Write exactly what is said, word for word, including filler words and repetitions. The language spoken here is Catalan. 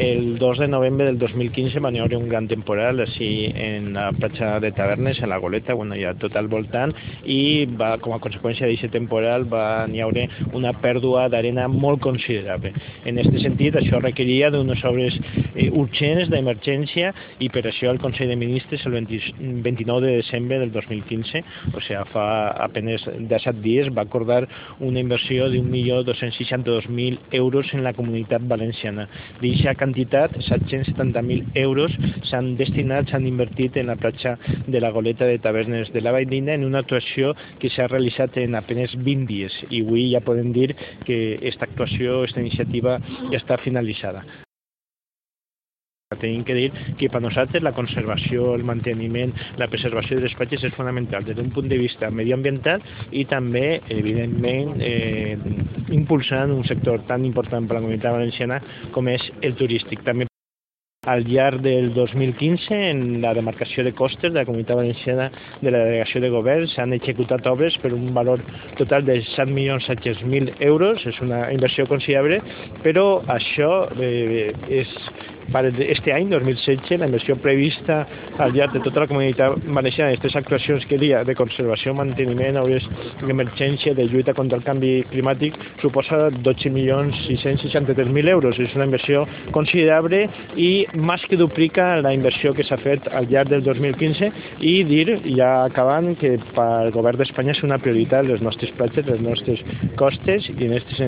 el dos de novembre del dos mil quinze va haver un gran temporal així en la platja de Tavernes, en la Goleta, bueno, ja tot al voltant, i va, com a conseqüència d'aquest temporal va haver una pèrdua d'arena molt considerable. En aquest sentit, això requeria d'unes obres eh, urgents, d'emergència, i per això el Consell de Ministres el vint-i-nou de desembre del dos mil quinze, o sigui, fa apenas disset dies, va acordar una inversió d'un milió dos-cents seixanta-dos mil euros en la Comunitat Valenciana. D'aquesta quantitat, set-cents setanta mil euros s'han destinat, s'han invertit en la platja de la Goleta de Tavernes de la Valldigna en una actuació que s'ha realitzat en apenas vint dies, i avui ja podem dir que aquesta actuació, aquesta iniciativa ja està finalitzada. Tenim que dir que per nosaltres la conservació, el manteniment, la preservació de les platges és fonamental des d'un punt de vista medioambiental i també, evidentment, eh, impulsant un sector tan important per a la Comunitat Valenciana com és el turístic. També al llarg del dos mil quinze, en la demarcació de costes de la Comunitat Valenciana de la Delegació de Govern, s'han executat obres per un valor total de set milions set-cents mil euros, és una inversió considerable, però això eh, és per aquest any, dos mil setze, la inversió prevista al llarg de tota la Comunitat Valenciana d'aquestes actuacions que dia de conservació, manteniment, obres d'emergència, de lluita contra el canvi climàtic, suposa dotze milions sis-cents seixanta-tres mil euros. És una inversió considerable i més que duplica la inversió que s'ha fet al llarg del dos mil quinze, i dir, ja acabant, que pel Govern d'Espanya és una prioritat les nostres platges, les nostres costes, i en aquest sentit